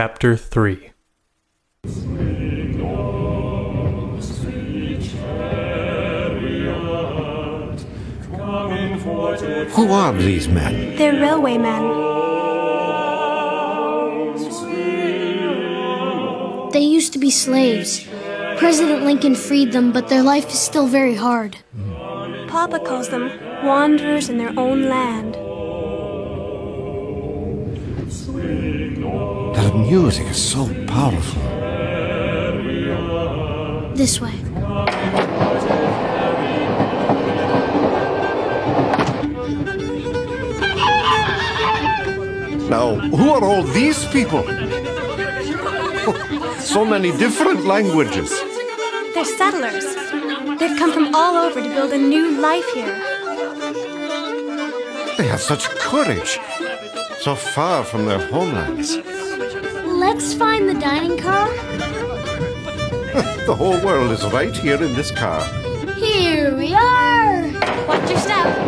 Chapter 3. Who are these men? They're railwaymen. They used to be slaves. President Lincoln freed them, but their life is still very hard. Papa calls them wanderers in their own land. Their music is so powerful. This way. Now, who are all these people? So many different languages. They're settlers. They've come from all over to build a new life here. They have such courage, so far from their homelands. Let's find the dining car. The whole world is right here in this car. Here we are. Watch your step.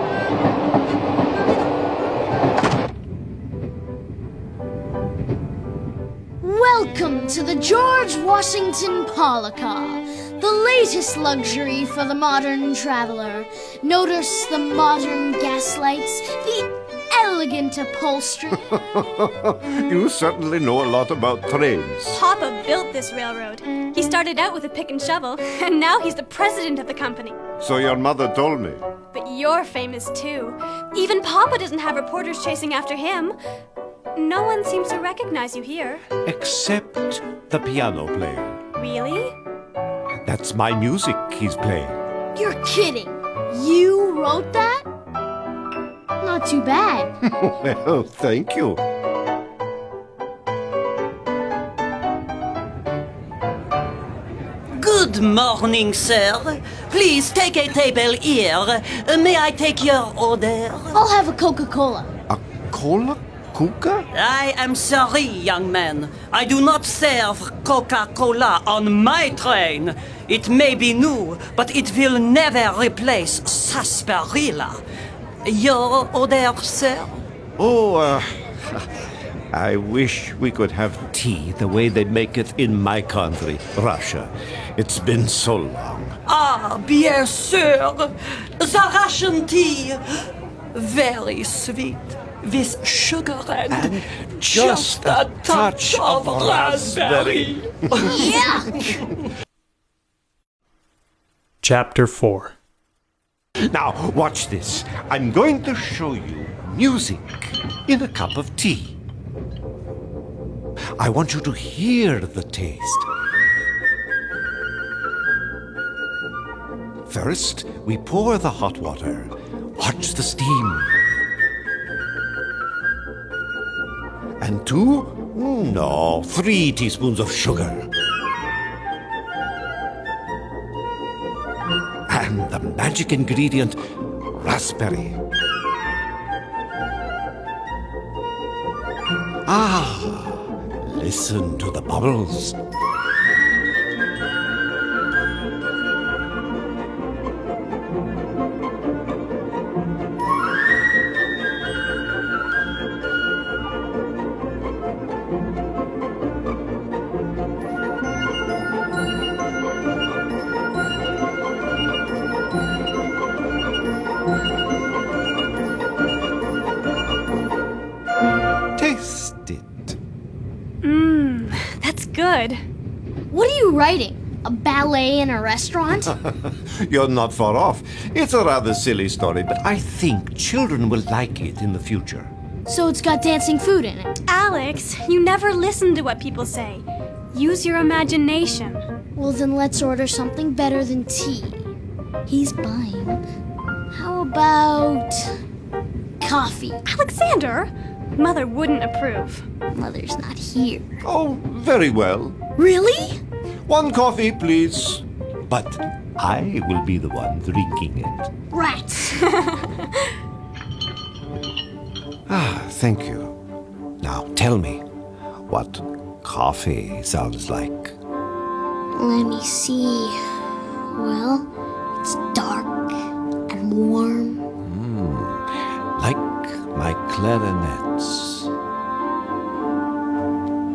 Welcome to the George Washington Polka, the latest luxury for the modern traveler. Notice the modern gaslights, the elegant upholstery. You certainly know a lot about trains. Papa built this railroad. He started out with a pick and shovel, and now he's the president of the company. So your mother told me. But you're famous too. Even Papa doesn't have reporters chasing after him. No one seems to recognize you here. Except the piano player. Really? That's my music he's playing. You're kidding. You wrote that? Not too bad. Well, thank you. Good morning, sir. Please take a table here. May I take your order? I'll have a Coca-Cola. A cola? Kuka? I am sorry, young man. I do not serve Coca-Cola on my train. It may be new, but it will never replace sarsaparilla. Your order, sir? Oh, I wish we could have tea the way they make it in my country, Russia. It's been so long. Ah, bien sûr. The Russian tea. Very sweet. With sugar and just a touch of raspberry. Chapter 4. Now, watch this. I'm going to show you music in a cup of tea. I want you to hear the taste. First, we pour the hot water. Watch the steam. And 3 teaspoons of sugar. And the magic ingredient, raspberry. Ah, listen to the bubbles. Taste it. That's good. What are you writing? A ballet in a restaurant? You're not far off. It's a rather silly story, but I think children will like it in the future. So it's got dancing food in it. Alex, you never listen to what people say. Use your imagination. Well, then let's order something better than tea. He's buying. How about coffee? Alexander, Mother wouldn't approve. Mother's not here. Oh, very well. Really? 1 coffee, please. But I will be the one drinking it. Rats. Thank you. Now tell me what coffee sounds like. Let me see. Well, it's dark and warm. Like my clarinets.